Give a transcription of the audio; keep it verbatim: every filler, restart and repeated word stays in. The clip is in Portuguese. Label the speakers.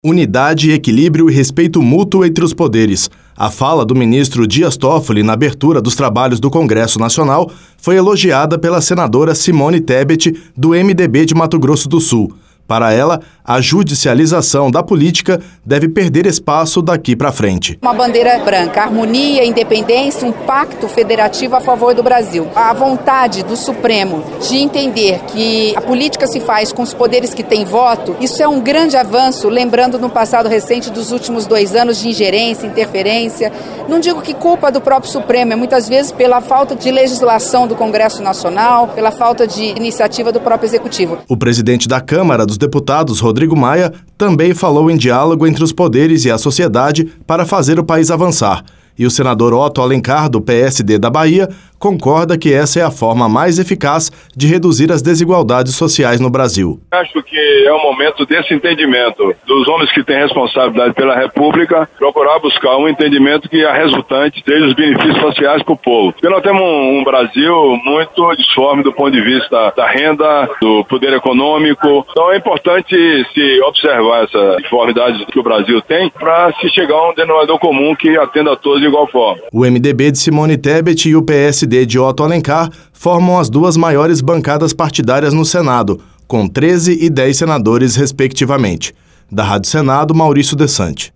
Speaker 1: Unidade, equilíbrio e respeito mútuo entre os poderes. A fala do ministro Dias Toffoli na abertura dos trabalhos do Congresso Nacional foi elogiada pela senadora Simone Tebet, do M D B de Mato Grosso do Sul. Para ela, a judicialização da política deve perder espaço daqui para frente.
Speaker 2: Uma bandeira branca, harmonia, independência, um pacto federativo a favor do Brasil. A vontade do Supremo de entender que a política se faz com os poderes que têm voto, isso é um grande avanço, lembrando no passado recente dos últimos dois anos de ingerência, interferência. Não digo que culpa do próprio Supremo, é muitas vezes pela falta de legislação do Congresso Nacional, pela falta de iniciativa do próprio Executivo.
Speaker 1: O presidente da Câmara dos Deputados, Rodrigo Maia, também falou em diálogo entre os poderes e a sociedade para fazer o país avançar. E o senador Otto Alencar, do P S D da Bahia, concorda que essa é a forma mais eficaz de reduzir as desigualdades sociais no Brasil.
Speaker 3: Acho que é o momento desse entendimento dos homens que têm responsabilidade pela República, procurar buscar um entendimento que a resultante seja os benefícios sociais para o povo. Porque nós temos um, um Brasil muito disforme do ponto de vista da renda, do poder econômico. Então é importante se observar essa disformidade que o Brasil tem para se chegar a um denominador comum que atenda a todos de igual forma.
Speaker 1: O M D B de Simone Tebet e o P S D de Otto Alencar formam as duas maiores bancadas partidárias no Senado, com treze e dez senadores, respectivamente. Da Rádio Senado, Maurício Desante.